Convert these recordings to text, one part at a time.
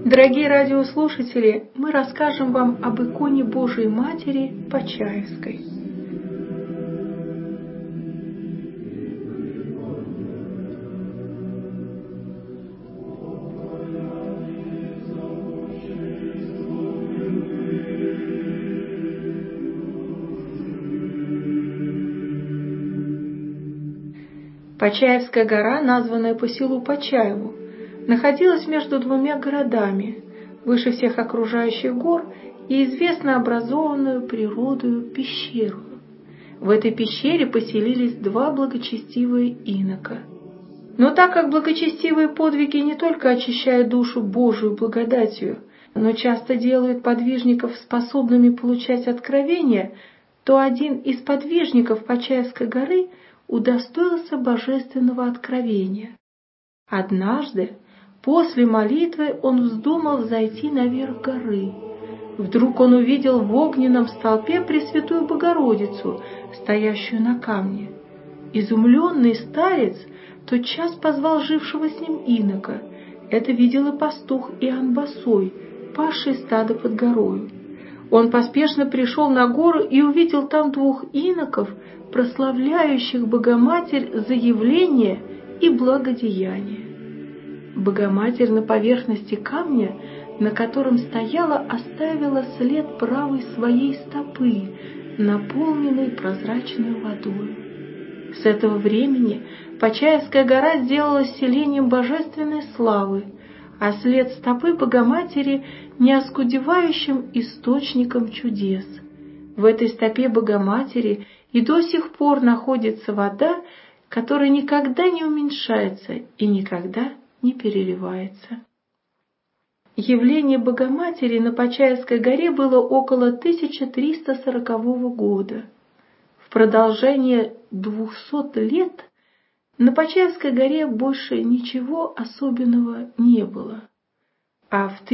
Дорогие радиослушатели, мы расскажем вам об иконе Божией Матери Почаевской. Почаевская гора, названная по селу Почаеву, находилась между двумя городами, выше всех окружающих гор и известно образованную природою пещеру. В этой пещере поселились два благочестивые инока. Но так как благочестивые подвиги не только очищают душу Божию благодатью, но часто делают подвижников способными получать откровения, то один из подвижников Почаевской горы удостоился божественного откровения. Однажды, после молитвы, он вздумал взойти наверх горы. Вдруг он увидел в огненном столпе Пресвятую Богородицу, стоящую на камне. Изумленный старец тотчас позвал жившего с ним инока. Это видел и пастух Иоанн Босой, пасший стадо под горою. Он поспешно пришел на гору и увидел там двух иноков, прославляющих Богоматерь за явление и благодеяние. Богоматерь на поверхности камня, на котором стояла, оставила след правой своей стопы, наполненной прозрачной водой. С этого времени Почаевская гора сделалась селением божественной славы, а след стопы Богоматери – неоскудевающим источником чудес. В этой стопе Богоматери и до сих пор находится вода, которая никогда не уменьшается и никогда не переливается. Явление Богоматери на Почаевской горе было около 1340 года. В продолжение 200 лет на Почаевской горе больше ничего особенного не было. А в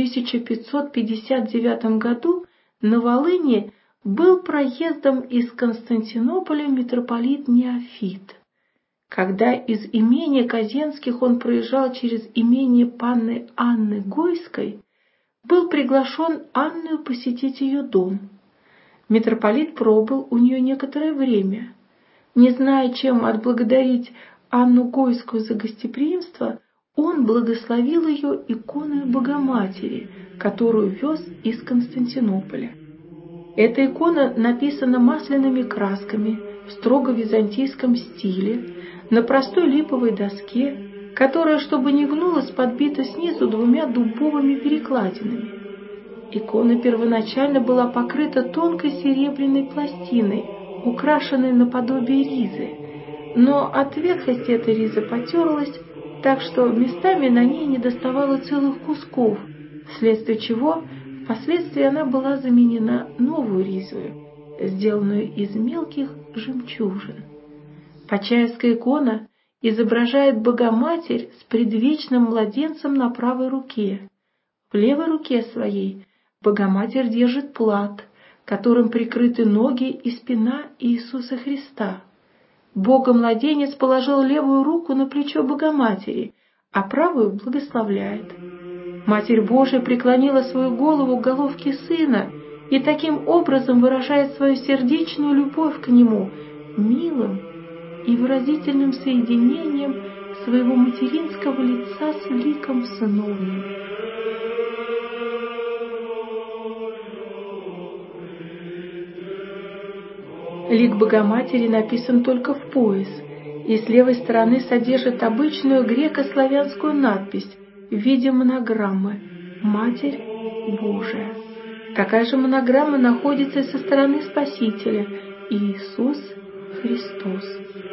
1559 году на Волыни был проездом из Константинополя митрополит Неофит. Когда из имения Казенских он проезжал через имение панны Анны Гойской, был приглашен Анною посетить ее дом. Митрополит пробыл у нее некоторое время. Не зная, чем отблагодарить Анну Гойскую за гостеприимство, он благословил ее иконой Богоматери, которую вез из Константинополя. Эта икона написана масляными красками в строго византийском стиле, на простой липовой доске, которая, чтобы не гнулась, подбита снизу двумя дубовыми перекладинами. Икона первоначально была покрыта тонкой серебряной пластиной, украшенной наподобие ризы, но от ветхости эта риза потерлась, так что местами на ней недоставало целых кусков, вследствие чего впоследствии она была заменена новой ризою, сделанную из мелких жемчужин. Почаевская икона изображает Богоматерь с предвечным младенцем на правой руке. В левой руке своей Богоматерь держит плат, которым прикрыты ноги и спина Иисуса Христа. Бога-младенец положил левую руку на плечо Богоматери, а правую благословляет. Матерь Божия преклонила свою голову к головке Сына и таким образом выражает свою сердечную любовь к Нему, милым и выразительным соединением своего материнского лица с ликом сыновним. Лик Богоматери написан только в пояс, и с левой стороны содержит обычную греко-славянскую надпись в виде монограммы «Матерь Божия». Такая же монограмма находится и со стороны Спасителя Иисус Христос.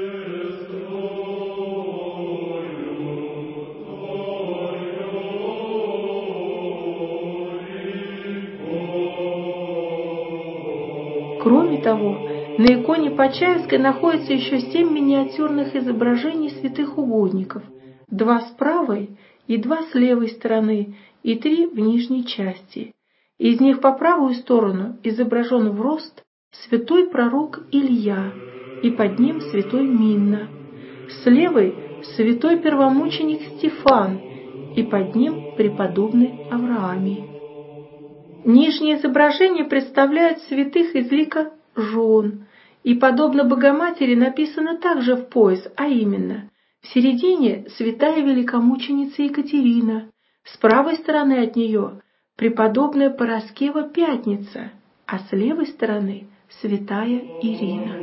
Кроме того, на иконе Почаевской находится еще 7 миниатюрных изображений святых угодников, 2 с правой и 2 с левой стороны, и 3 в нижней части. Из них по правую сторону изображен в рост святой пророк Илья, и под ним святой Минна. С левой святой первомученик Стефан, и под ним преподобный Авраамий. Нижнее изображение представляет святых из лика жен, и, подобно Богоматери, написано также в пояс, а именно: в середине святая великомученица Екатерина, с правой стороны от нее преподобная Параскева Пятница, а с левой стороны святая Ирина.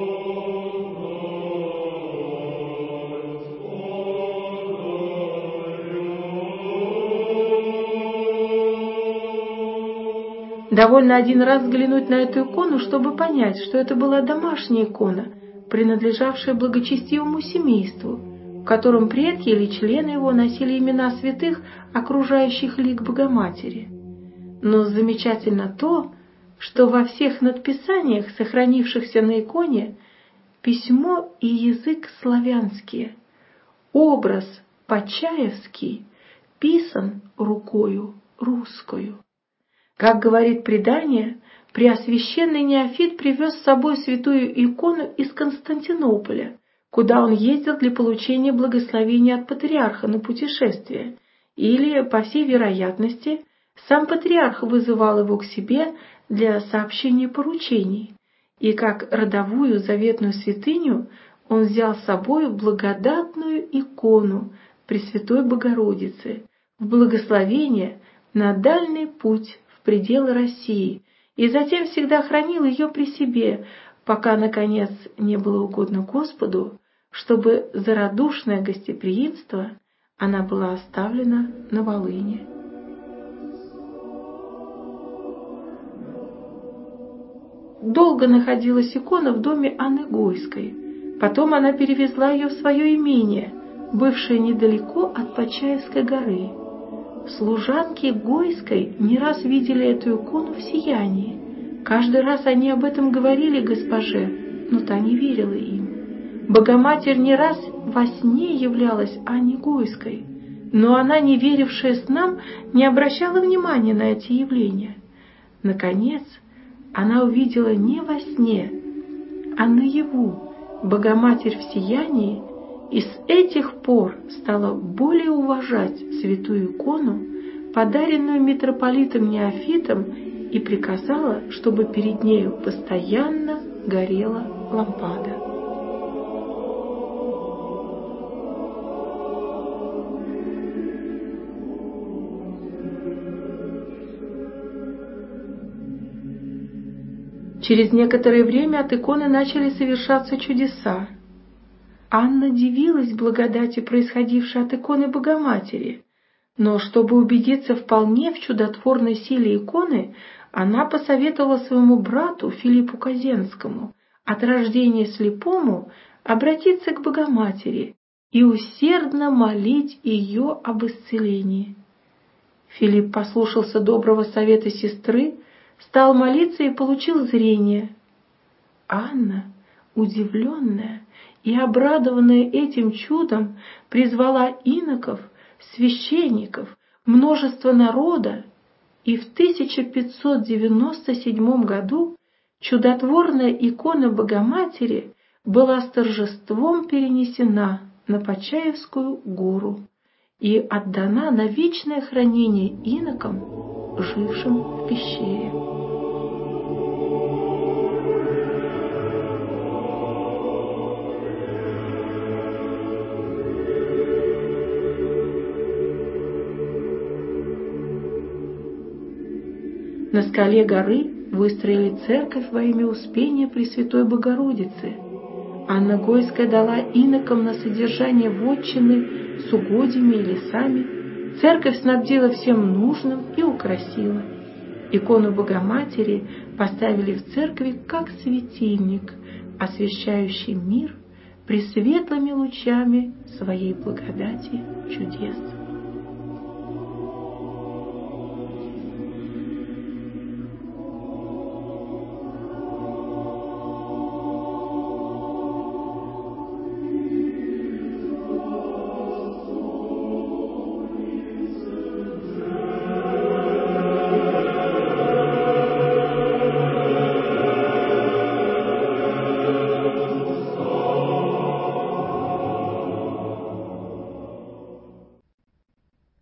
Довольно один раз взглянуть на эту икону, чтобы понять, что это была домашняя икона, принадлежавшая благочестивому семейству, в котором предки или члены его носили имена святых, окружающих лик Богоматери. Но замечательно то, что во всех надписаниях, сохранившихся на иконе, письмо и язык славянские, образ почаевский писан рукою русскою. Как говорит предание, преосвященный Неофит привез с собой святую икону из Константинополя, куда он ездил для получения благословения от патриарха на путешествие, или, по всей вероятности, сам патриарх вызывал его к себе для сообщения поручений, и как родовую заветную святыню он взял с собой благодатную икону Пресвятой Богородицы в благословение на дальний путь в пределы России, и затем всегда хранил ее при себе, пока, наконец, не было угодно Господу, чтобы за радушное гостеприимство она была оставлена на Волыни. Долго находилась икона в доме Анны Гойской. Потом она перевезла ее в свое имение, бывшее недалеко от Почаевской горы. Служанки Гойской не раз видели эту икону в сиянии. Каждый раз они об этом говорили госпоже, но та не верила им. Богоматерь не раз во сне являлась Анне Гойской, но она, не верившая снам, не обращала внимания на эти явления. Наконец, она увидела не во сне, а наяву Богоматерь в сиянии, и с этих пор стала более уважать святую икону, подаренную митрополитом Неофитом, и приказала, чтобы перед нею постоянно горела лампада. Через некоторое время от иконы начали совершаться чудеса. Анна дивилась благодати, происходившей от иконы Богоматери, но чтобы убедиться вполне в чудотворной силе иконы, она посоветовала своему брату Филиппу Казенскому, от рождения слепому, обратиться к Богоматери и усердно молить ее об исцелении. Филипп послушался доброго совета сестры, стал молиться и получил зрение. Анна, удивленная и обрадованная этим чудом, призвала иноков, священников, множество народа, и в 1597 году чудотворная икона Богоматери была с торжеством перенесена на Почаевскую гору и отдана на вечное хранение инокам, жившим в пещере. На скале горы выстроили церковь во имя Успения Пресвятой Богородицы. Анна Гойская дала инокам на содержание вотчины с угодьями и лесами. Церковь снабдила всем нужным и украсила. Икону Богоматери поставили в церкви как светильник, освещающий мир пресветлыми лучами своей благодати чудес.